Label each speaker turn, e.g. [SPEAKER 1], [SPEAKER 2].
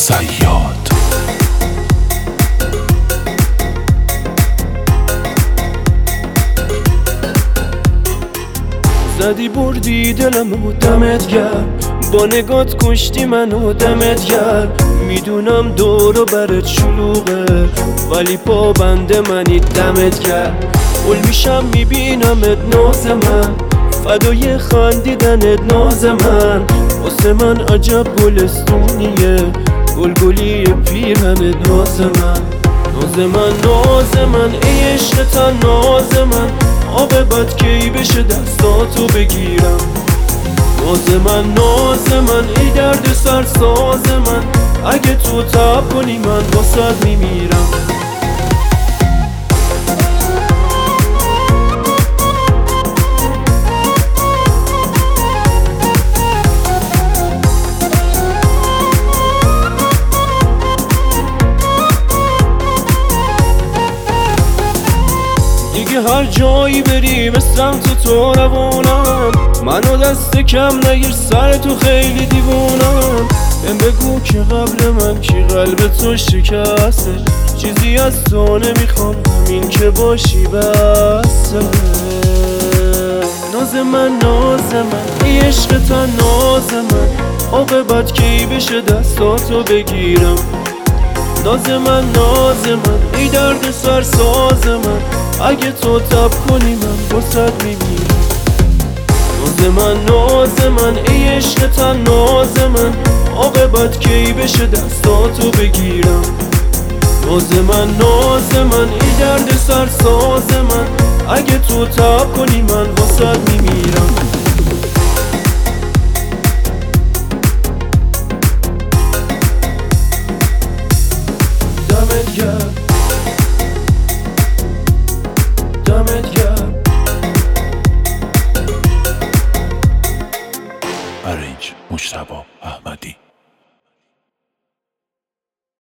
[SPEAKER 1] صیاد.
[SPEAKER 2] زدی بردی دلمو دمت گرم، با نگات کشتی منو دمت گرم. میدونم دور و برت شلوغه ولی پابند منی دمت گرم. قول میشم میبینمت ناز من، فدای خندیدنت ناز من. واسه من عجب گلستونیه، گلگلی پیرهنت ناز من. ناز من ناز من ای عشق تا ناز من، آب بد کی بشه دستاتو بگیرم. ناز من ناز من ای درد سر ساز من، اگه تو تب کنی من واسد میمیرم. دیگه هر جایی بری مثلم تو روانم، منو دست کم نگیر سر تو خیلی دیوونم. بهم بگو که قبل من کی قلب تو شکسته، چیزی از تو نمیخوام همین که باشی بسه. ناز من ناز من ای عشق تا ناز من، عاقبت کی بشه دستاتو بگیرم. ناز من ناز من ای درد سر ساز من، اگه تو تب کنی من واسد میمیرم. ناز من ناز من ای عشق تا ناز من، عاقبت کی بشه دستاتو بگیرم. ناز من ناز من ای درد سر ساز من، اگه تو تب کنی من واسد میمیرم. دمت گرم دمت گرم.
[SPEAKER 1] ارنج مجتبی احمدی.